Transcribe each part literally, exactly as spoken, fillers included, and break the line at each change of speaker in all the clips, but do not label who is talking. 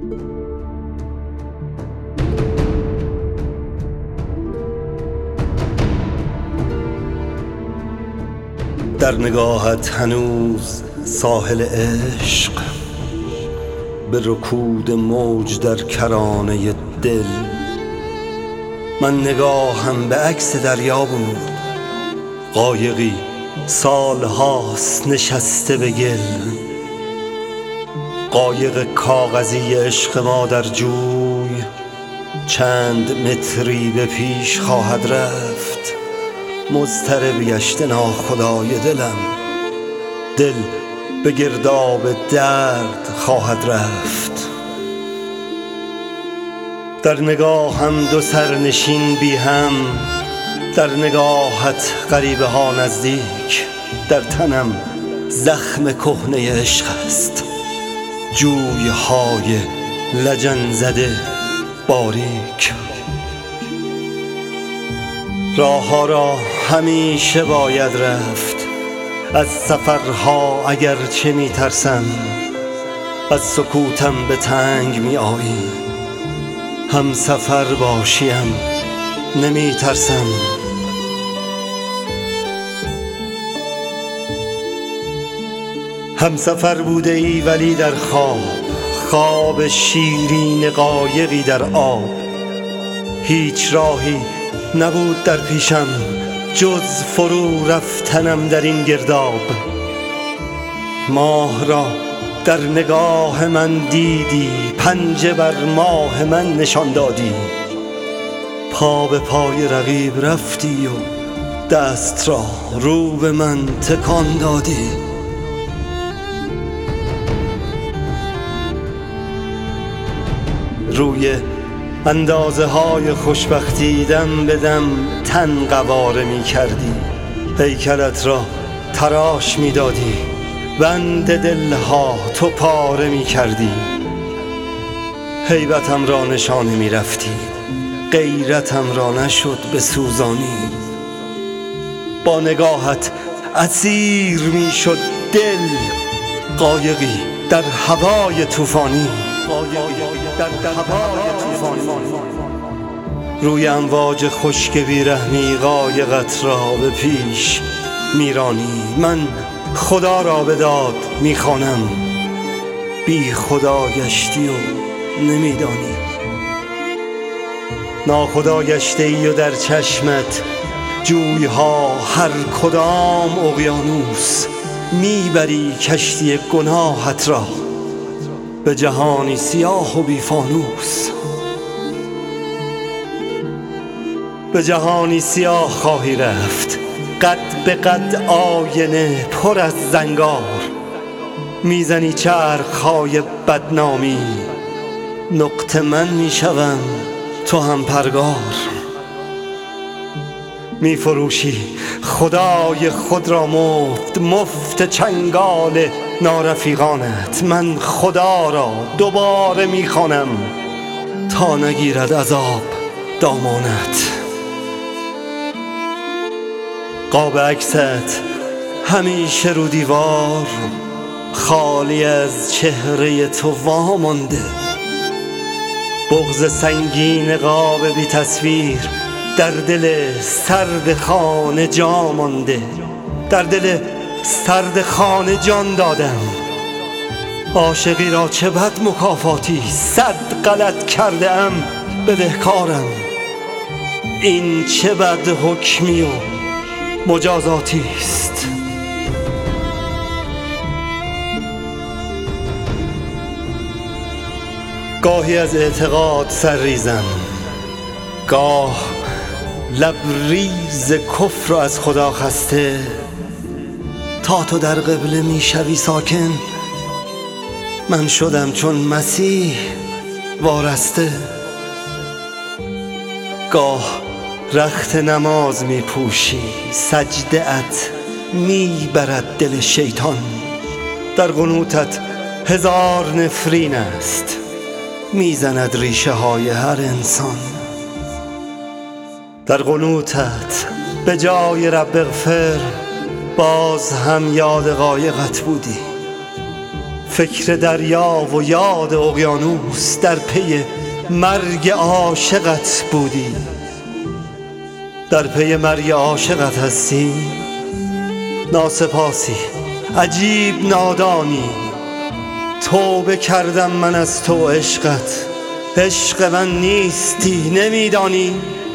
در نگاهت هنوز ساحل عشق، به رکود موج در کرانه دل. من نگاهم به عکس دریا بود، قایقی سالهاست نشسته به گل. قایق کاغذی عشق ما در جوی، چند متری به پیش خواهد رفت. مضطرب گشته ناخدای دلم، دل به گرداب درد خواهد رفت. در نگاهم دو سرنشین بی هم، در نگاهت غریبه ها نزدیک. در تنم زخم کهنه عشق است، جوی های لجن زده باریک. راه ها را همیشه باید رفت، از سفرها اگر چه می ترسم. از سکوتم به تنگ می آیی، هم سفر باشیم نمی ترسم. هم سفر بوده ای ولی در خواب، خواب شیرین قایقی در آب. هیچ راهی نبود در پیشم جز فرو رفتنم در این گرداب. ماه را در نگاه من دیدی، پنجه بر ماه من نشان دادی. پا به پای رقیب رفتی و دست را رو به من تکان دادی. روی اندازه های خوشبختی دم به دم تن قواره می کردی. هیکلت را تراش می دادی، بند دلها تو پاره می کردی. هیبتم را نشانه می رفتی، غیرتم را نشد به سوزانی. با نگاهت اسیر می شد دل، قایقی در هوای طوفانی. در هوای طوفانی روی امواج خشک بیرحمی قایقت را به پیش میرانی. من خدا را به داد میخوانم، بی خدا گشتی و نمیدانی. ناخدا گشته ای و در چشمت جویها هر کدام اقیانوس. میبری کشتی گناهت را به جهانی سیاه و بیفانوس. به جهانی سیاه خواهی رفت، قد به قد آینه پر از زنگار. میزنی چرخهای بدنامی، نقطه من میشوم تو هم پرگار. میفروشی خدای خود را مفت، مفت چنگال نارفیقانت. من خدا را دوباره میخوانم تا نگیرد عذاب دامانت. قاب عکست همیشه رو دیوار، خالی از چهره تو وامانده. بغض سنگین قاب بی تصویر در دل سرد خانه جا مانده. در دل سرد خانه جان دادم، عاشقی را چه بد مکافاتی. صد غلط کرده ام بدهکارم، این چه بد حکمی و مجازاتی است. گاهی از اعتقاد سرریزم، گاه لبریز کفر را از خدا خسته. تا تو در قبله می شوی ساکن، من شدم چون مسیح وارسته. گاه رخت نماز می پوشی، سجده ات می برد دل شیطان. در قنوتت هزار نفرین است، می زند ریشه های هر انسان. در قنوتت به جای رب اغفر باز هم یاد قایقت بودی. فکر دریا و یاد اقیانوس در پی مرگ عاشقت بودی. در پی مرگ عاشقت هستی؟ ناسپاسی، عجیب نادانی. توبه کردم من از تو عشقت، عشق من نیستی نمیدانی؟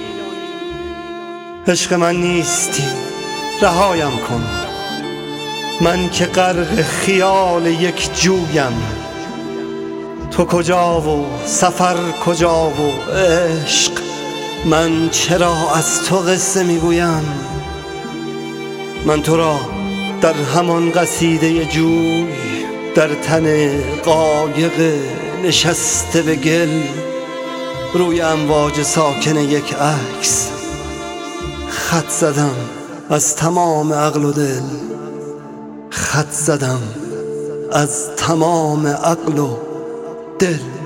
عشق من نیستی، رهایم کن. من که غرق خیال یک جویم. تو کجا و سفر کجا و عشق؟ من چرا از تو قصه میگویم؟ من تو را در همان قصیده جوی، در تن قایق نشسته به گل، روی امواج ساکن یک عکس خط زدم از تمام عقل و دل. خط زدم از تمام عقل و دل.